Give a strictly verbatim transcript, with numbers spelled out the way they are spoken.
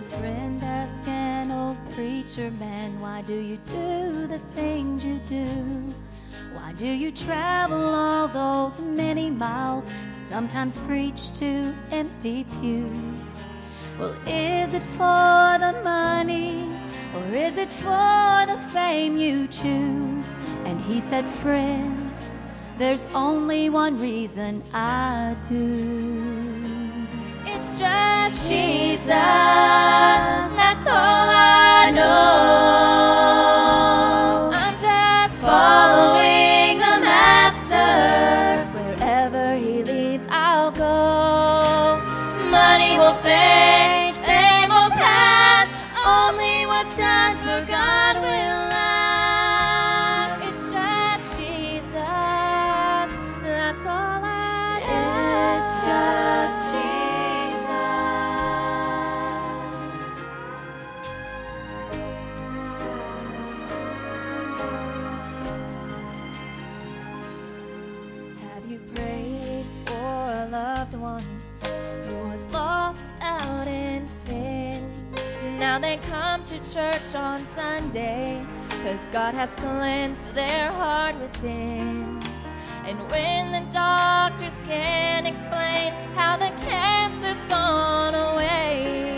friend asked an old preacher man, why do you do the things you do? Why do you travel all those many miles, sometimes preach to empty pews? Well, is it for the money, or is it for the fame you choose? And he said, friend, there's only one reason I do. It's just Jesus, that's all I know. I'm just following the Master. Wherever he leads, I'll go. Money will fade, fame will pass. Only what's done for God will last. It's just Jesus, that's all I know. It's just Jesus. Have you prayed for a loved one who was lost out in sin? Now they come to church on Sunday, 'cause God has cleansed their heart within. And when the doctors can't explain how the cancer's gone away,